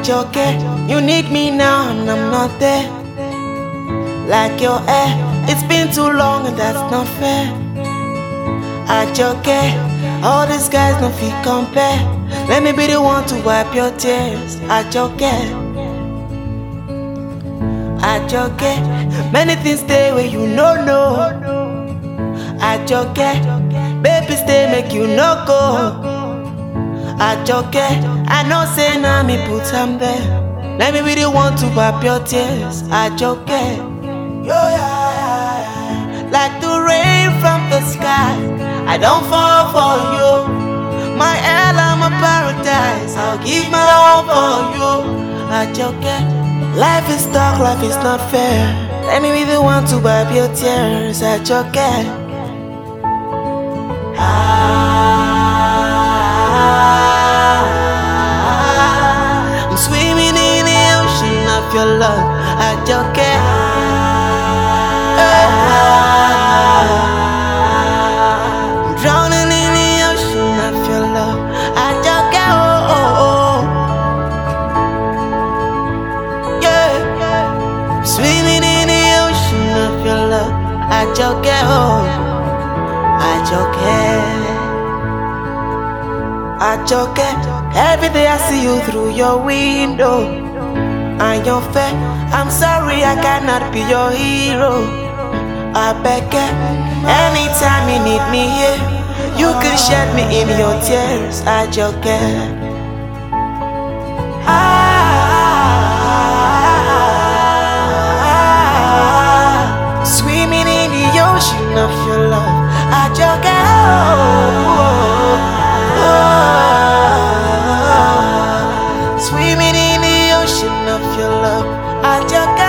Ajoke, you need me now and I'm not there. Like your hair, it's been too long and that's not fair. Ajoke, all these guys no fit compare. Let me be the one to wipe your tears. Ajoke, Ajoke, many things stay where you know. Ajoke, baby stay make you no go. Ajoke, I know say now me put am there. Let me be the one to wipe your tears. Ajoke, yo yeah, like the rain from the sky, I don't fall for you. My hell, I'm a paradise. I'll give my all for you. Ajoke, life is dark, life is not fair. Let me be the one to wipe your tears. Ajoke. I'm swimming in the ocean of your love, Ajoke. I'm drowning in the ocean of your love, Ajoke. Yeah, I'm swimming in the ocean of your love, Ajoke. Ajoke, every day I see you through your window. And you're fair, I'm sorry I cannot be your hero. I beg you, anytime you need me here, you can shed me in your tears. Ajoke. Swimming in the ocean of your love, Ajoke. Swimming in the ocean of your love, Ajoke.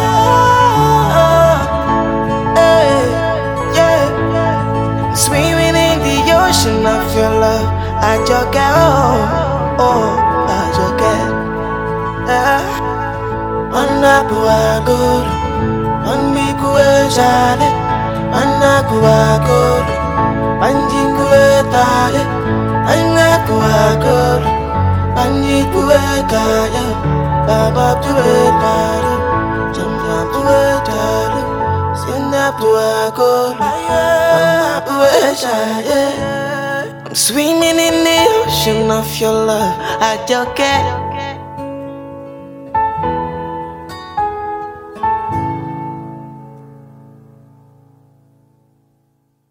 Yeah. Swimming in the ocean of your love, Ajoke. Ajoke. Anakuaguru, anbikuejale, anakuaguru, anjikuetale, anakuaguru. Anjikuetale, baba tuetale, jamba tuetale, senda tuaguru, mama tuetale. I'm swimming in the ocean of your love, Ajoke.